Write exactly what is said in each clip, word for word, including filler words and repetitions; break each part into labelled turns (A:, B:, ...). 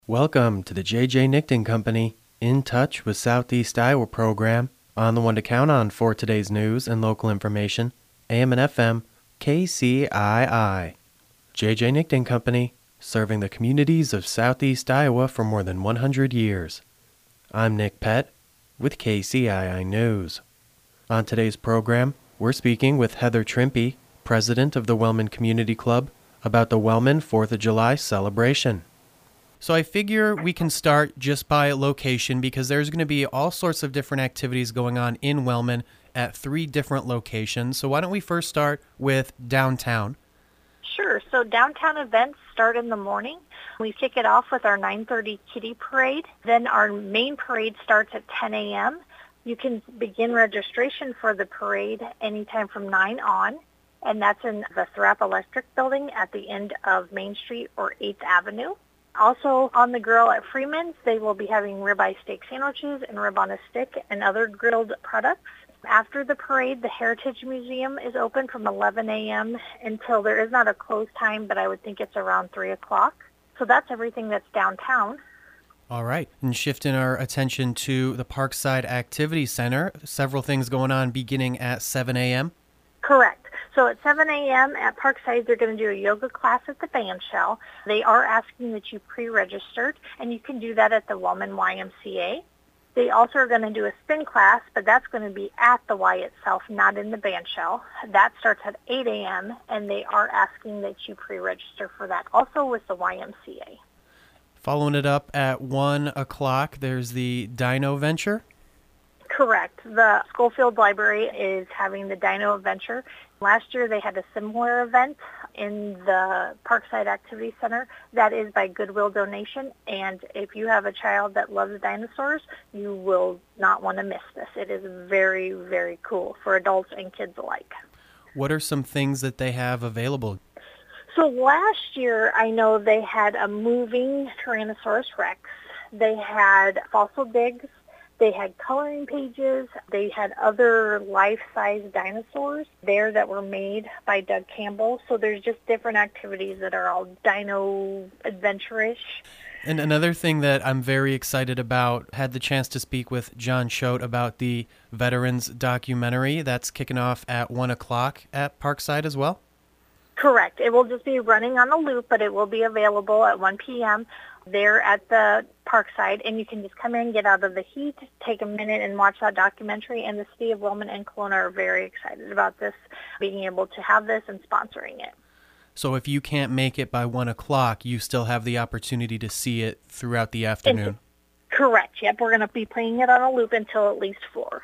A: Welcome to the J J. Nickton Company In Touch with Southeast Iowa program on the one to count on for today's news and local information, A M and F M, K C I I. J J. Nickton Company, serving the communities of Southeast Iowa for more than one hundred years. I'm Nick Pett with K C I I News. On today's program, we're speaking with Heather Trimpe, president of the Wellman Community Club, about the Wellman fourth of July celebration. So I figure we can start just by location because there's going to be all sorts of different activities going on in Wellman at three different locations. So why don't we first start with downtown?
B: Sure. So downtown events start in the morning. We kick it off with our nine thirty Kitty Parade. Then our main parade starts at ten a.m. You can begin registration for the parade anytime from nine on, and that's in the Thrapp Electric Building at the end of Main Street or eighth Avenue. Also on the grill at Freeman's, they will be having ribeye steak sandwiches and rib on a stick and other grilled products. After the parade, the Heritage Museum is open from eleven a.m. until there is not a close time, but I would think it's around three o'clock. So that's everything that's downtown.
A: All right. And shifting our attention to the Parkside Activity Center, several things going on beginning at seven a.m.
B: Correct. So at seven a.m. at Parkside, they're going to do a yoga class at the band shell. They are asking that you pre-registered, and you can do that at the Wellman Y M C A. They also are going to do a spin class, but that's going to be at the Y itself, not in the band shell. That starts at eight a.m., and they are asking that you pre-register for that, also with the Y M C A.
A: Following it up at one o'clock, there's the Dino Venture.
B: Correct. The Schofield Library is having the Dino Adventure. Last year they had a similar event in the Parkside Activity Center. That is by Goodwill donation, and if you have a child that loves dinosaurs, you will not want to miss this. It is very, very cool for adults and kids alike.
A: What are some things that they have available?
B: So last year I know they had a moving Tyrannosaurus Rex. They had fossil digs. They had coloring pages. They had other life-size dinosaurs there that were made by Doug Campbell. So there's just different activities that are all dino adventure-ish.
A: And another thing that I'm very excited about, had the chance to speak with John Choate about the Veterans documentary that's kicking off at one o'clock at Parkside as well?
B: Correct. It will just be running on a loop, but it will be available at one p.m. there at the Parkside, and you can just come in, get out of the heat, take a minute and watch that documentary, and the city of Wellman and Kelowna are very excited about this, being able to have this and sponsoring it.
A: So if you can't make it by one o'clock, you still have the opportunity to see it throughout the afternoon?
B: And, correct. Yep, we're going to be playing it on a loop until at least four.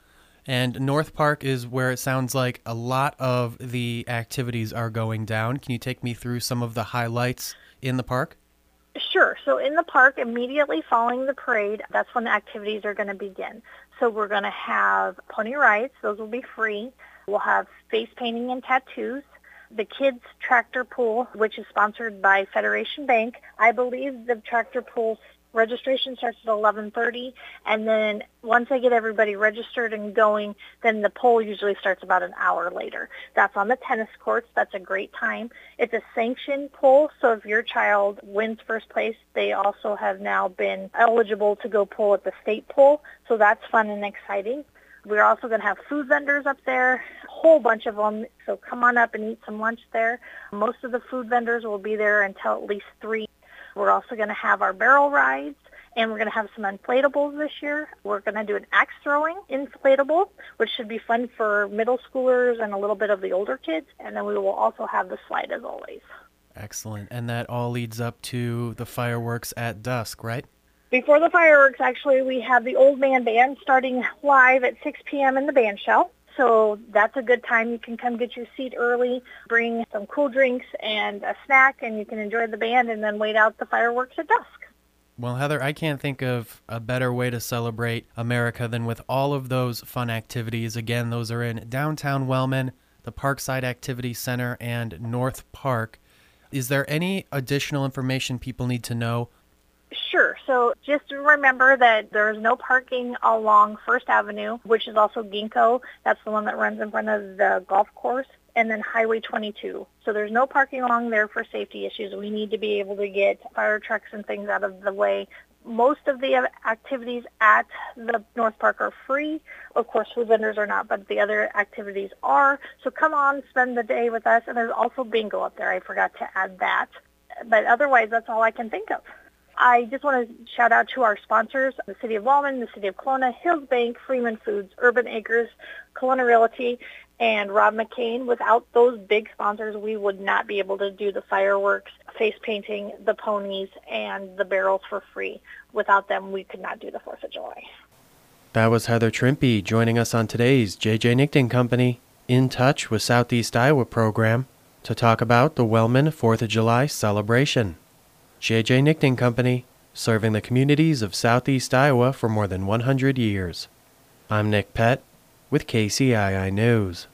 A: And North Park is where it sounds like a lot of the activities are going down. Can you take me through some of the highlights in the park?
B: Sure. So in the park, immediately following the parade, that's when the activities are going to begin. So we're going to have pony rides. Those will be free. We'll have face painting and tattoos. The kids' tractor pool, which is sponsored by Federation Bank. I believe the tractor pool registration starts at eleven thirty, and then once I get everybody registered and going, then the poll usually starts about an hour later. That's on the tennis courts. That's a great time. It's a sanctioned poll, so if your child wins first place, they also have now been eligible to go poll at the state poll, so that's fun and exciting. We're also going to have food vendors up there, a whole bunch of them, so come on up and eat some lunch there. Most of the food vendors will be there until at least three. We're also going to have our barrel rides, and we're going to have some inflatables this year. We're going to do an axe throwing inflatable, which should be fun for middle schoolers and a little bit of the older kids. And then we will also have the slide as always.
A: Excellent. And that all leads up to the fireworks at dusk, right?
B: Before the fireworks, actually, we have the Old Man Band starting live at six p.m. in the band shell. So that's a good time. You can come get your seat early, bring some cool drinks and a snack, and you can enjoy the band and then wait out the fireworks at dusk.
A: Well, Heather, I can't think of a better way to celebrate America than with all of those fun activities. Again, those are in downtown Wellman, the Parkside Activity Center, and North Park. Is there any additional information people need to know?
B: Sure. So just remember that there's no parking along First Avenue, which is also Ginkgo. That's the one that runs in front of the golf course. and then Highway twenty-two. So there's no parking along there for safety issues. We need to be able to get fire trucks and things out of the way. Most of the activities at the North Park are free. Of course, food vendors are not, but the other activities are. So come on, spend the day with us. And there's also bingo up there. I forgot to add that. But otherwise, that's all I can think of. I just want to shout out to our sponsors, the City of Wallman, the City of Kelowna, Hills Bank, Freeman Foods, Urban Acres, Kelowna Realty, and Rob McCain. Without those big sponsors, we would not be able to do the fireworks, face painting, the ponies, and the barrels for free. Without them, we could not do the fourth of July.
A: That was Heather Trimpe joining us on today's J J Nickton Company In Touch with Southeast Iowa program to talk about the Wellman fourth of July celebration. J J Nickton Company, serving the communities of Southeast Iowa for more than one hundred years. I'm Nick Pett with K C I I News.